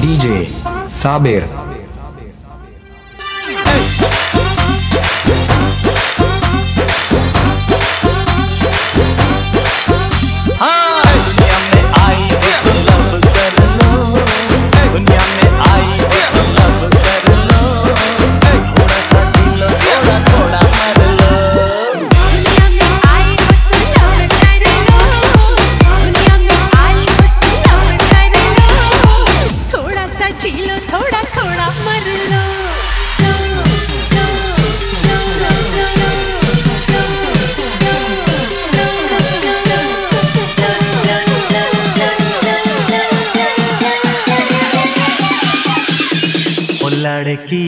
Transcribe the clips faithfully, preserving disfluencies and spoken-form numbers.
DJ Sabir. लड़की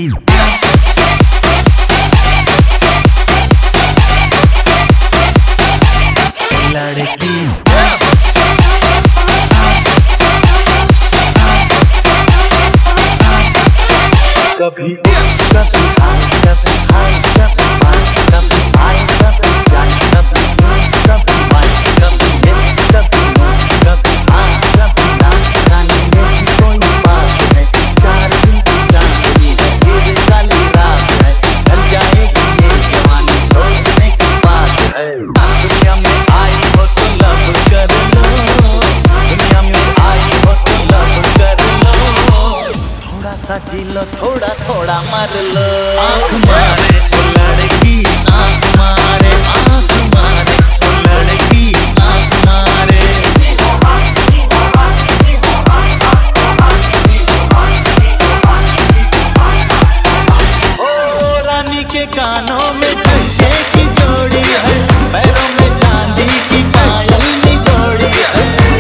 लड़की कभी कभी आए कभी आए कभी आए कभी आए कभी जाए कभी कभी आए कभी yes कभी no कभी आ कभी ना जाने में कोई बात है। चार दिन की चांदनी है ये काली रात है ढल जाएगी ये जवानी सोचने की बात है। दुनिया में आई हो तो लव कर लो दुनिया में आई हो तो लव कर लो थोड़ा सा जी लो थोड़ा थोड़ा मर लो। आँख मारे तो लड़की आँख मारे आँख मारे तो लड़की आँख मारे ओ रानी के कानों में झुमके की जोड़ी है पैरों में चांदी की पायल निगोड़ी है।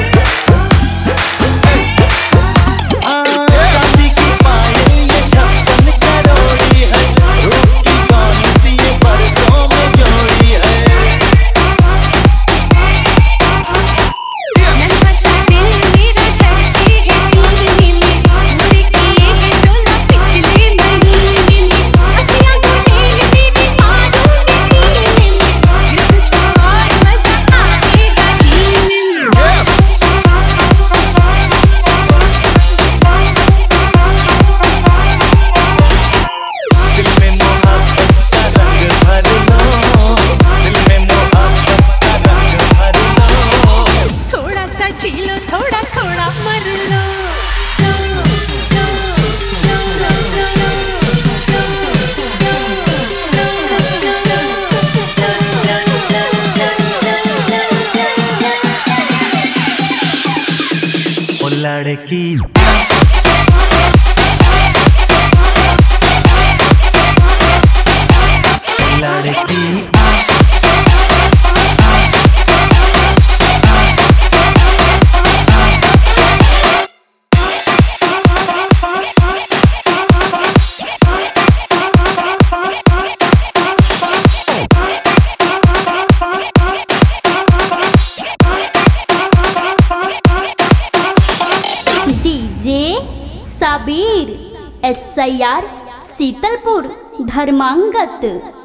चांदी की पायल ये छप्पन करोड़ी है रूप की कौन सी ये परसों में जोड़ी है। नन्हा दिल मेरा धड़के है सीने में पूरे किए हैं डोला पिछले महीने में अखियाँ को नील मेरी मारूंगी सीने में फिर तुझको और मजा आएगा जीने में। दिल में मोहब्बत का रंग भर लो दिल में मोहब्बत का रंग भर लो थोड़ा सा जी लो थोड़ा थोड़ा मर लो। ओ लड़की लड़की DJ Sabir S I R Sheetalpur धर्मांगत।